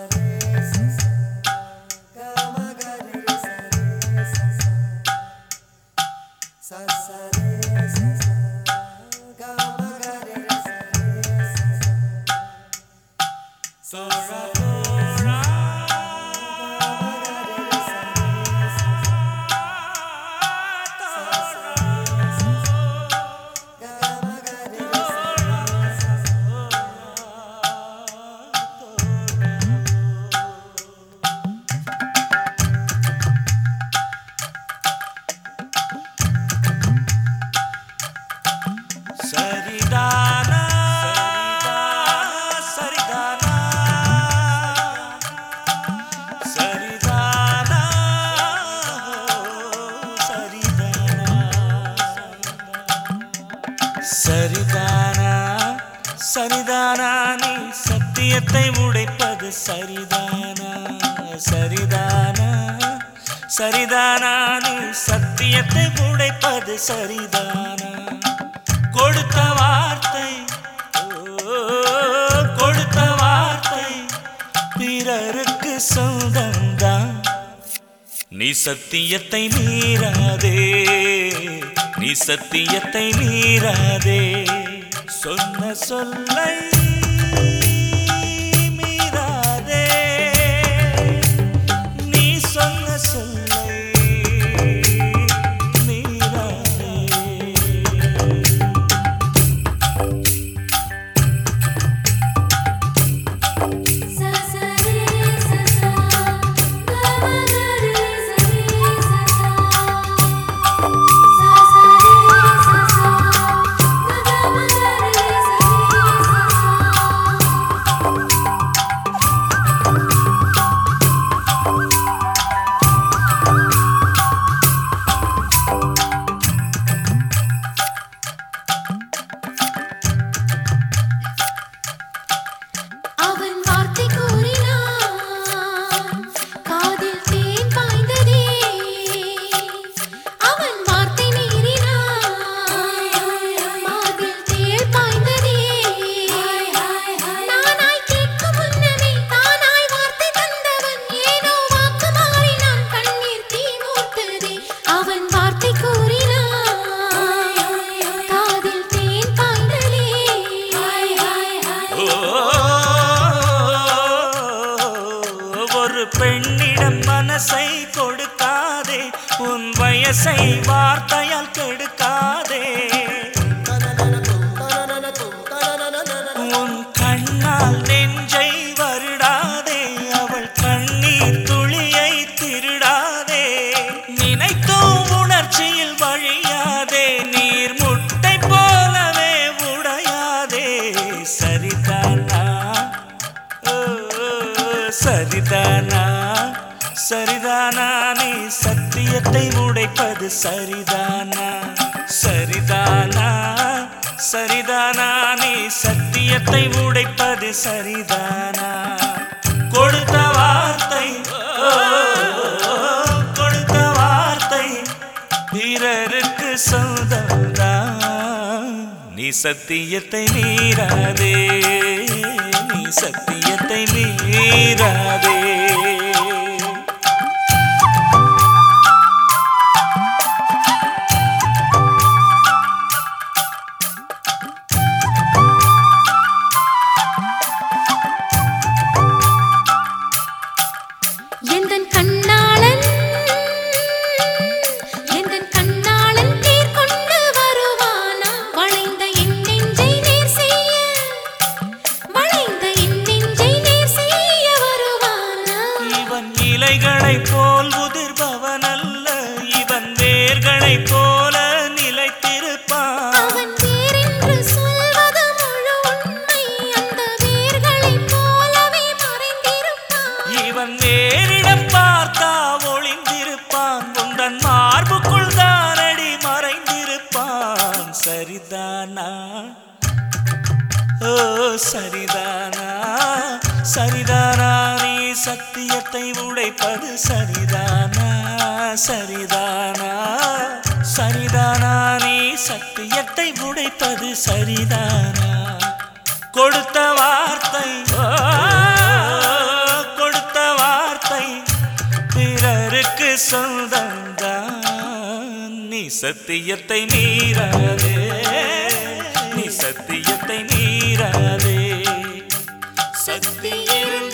சரிதானா சரிதானா நீ சத்தியத்தை உடைப்பது சரிதானா சரிதானா சரிதானா நீ சத்தியத்தை உடைப்பது சரிதானா கொடுத்த வார்த்தை கொடுத்த வார்த்தை பிறருக்கு சொந்தம்தான் நீ சத்தியத்தை மீறாதே நீ சத்தியத்தை மீறாதே சொன்ன சொல்லை மீறாதே நீ சொன்ன சொல்லை மீறாதே பெண்ணிடம் மனசை கொடுக்காதே உன் வயசை வார்த்தையால் கெடுக்காதே உன் கண்ணால் நெஞ்சை வருடாதே அவள் கண்ணீர் துளியை திருடாதே நினைக்கும் உணர்ச்சியில் வழியாதே நீர் முட்டை போலவே உடையாதே சரிதானா சரிதானா சரிதானா நீ சத்தியத்தை உடைப்பது சரிதானா சரிதானா சரிதானா நீ சத்தியத்தை உடைப்பது சரிதானா கொடுத்த வார்த்தை கொடுத்த வார்த்தை பிறருக்கு சொந்தம்தான் நீ சத்தியத்தை மீறாதே நீ சத்தியத்தை மீறாதே இலைகளை போல் உதிர்பவன் அல்ல இவன் வேர்களை போல நிலைத்திருப்பான் அவன் வேர் என்று சொல்வது முழு உண்மை அந்த வேர்களை போலவே மறைந்திருப்பான் இவன் வேரிடம் பார்த்தா ஒளிந்திருப்பான் உந்தன் மார்புக்குள் தானடி மறைந்திருப்பான் சரிதானா ஓ சரிதானா சரிதானா நீ சத்தியத்தை உடைப்பது சரிதானா சரிதானா சரிதானா நீ சத்தியத்தை உடைப்பது சரிதானா கொடுத்த வார்த்தை சத்தியத்தை மீறாதே, நீ சத்தியத்தை மீறாதே. சக்தி